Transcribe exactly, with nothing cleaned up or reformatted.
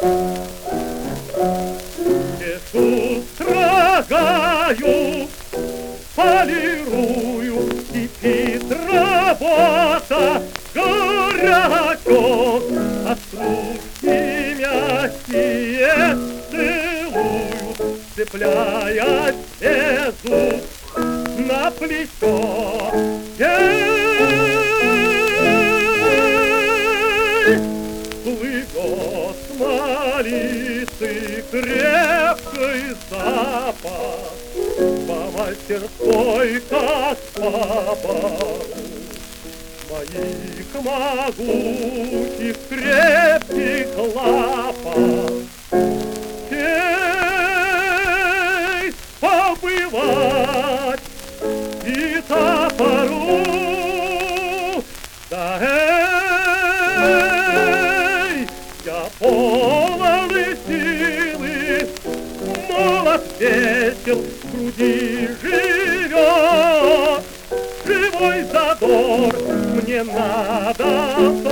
Пишу, строгаю, полирую, кипит работа, горячок, а стружки мягкие целуют, цепляя все зуб на плечо. Эй, плывет смолистый крепкий запах по мастерской, как по бару моих могучих крепких лапах. Эй, побывать и топору, да эй, я полон силы, молод весел, в груди живет живой задор, мне надо